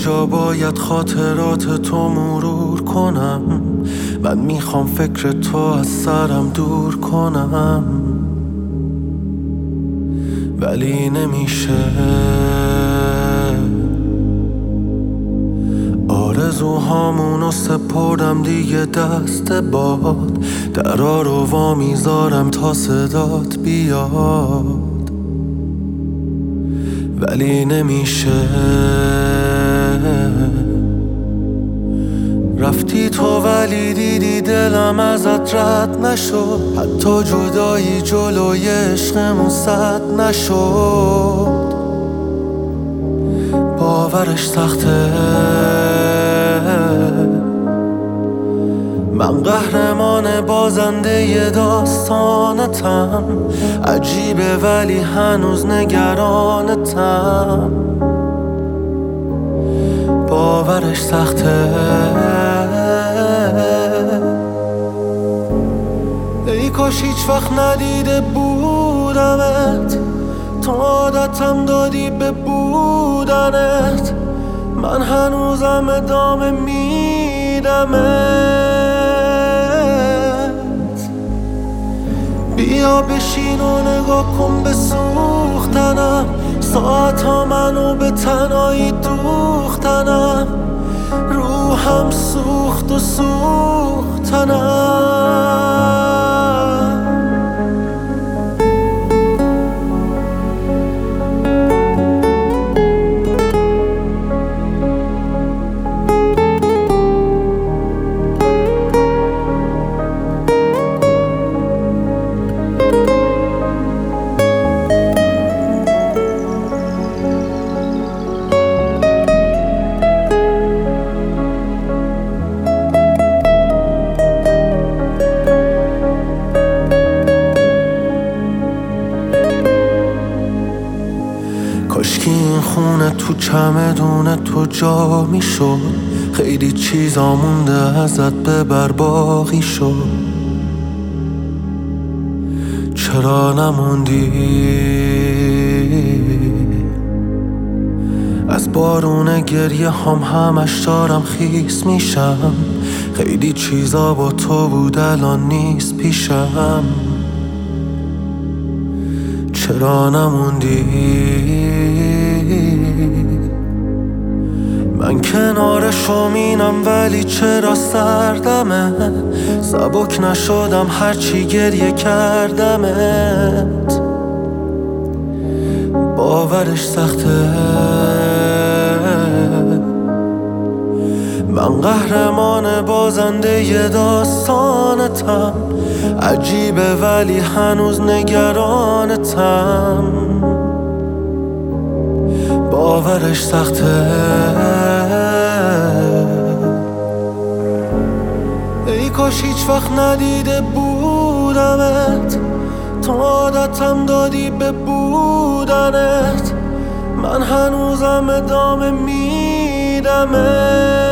کجا باید خاطرات تو مرور کنم؟ من میخوام فکر تو از سرم دور کنم، ولی نمیشه. آرزوهامونو سپردم دیگه دست باد، درا رو وا میذارم تا صدات بیاد، ولی نمیشه. رفتی تو ولی دیدی دلم ازت رد نشد، حتی جدایی جلوی عشقمون سد نشد. باورش سخته، من قهرمان بازنده ی داستانتم. عجیبه ولی هنوز نگرانتم. باورش سخته. ای کاش هیچ وقت ندیده بودمت، تو عادتم دادی به بودنت. من هنوزم ادامه میدمت. بیا بشین و نگاه کن به سوختنم، ساعتها منو به تنهایی دوختنم. روحم سوخت و سوختنم. کاشکی این خونه تو چمدون تو جا میشد، خیلی چیزا مونده ازت ببر باقی شد. چرا نموندی؟ از بارون گریه همش دارم خیس میشم. خیلی چیزا با تو بود الان نیست پیشم. چرا نموندی؟ من کنار شومینم ولی چرا سردمه؟ سبک نشدم هرچی گریه کردمت. باورش سخته، من قهرمان بازنده ی داستانتم. عجیبه ولی هنوز نگرانتم. باورش سخته. ای کاش هیچ وقت ندیده بودمت، تو عادتم دادی به بودنت. من هنوزم ادامه میدمت.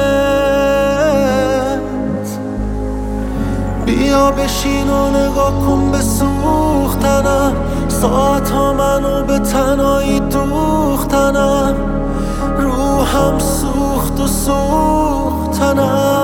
بیا بشین و نگاه کن به سوختنم، ساعتها منو به تنهایی دوختنم. روحم سوخت و سوختنم.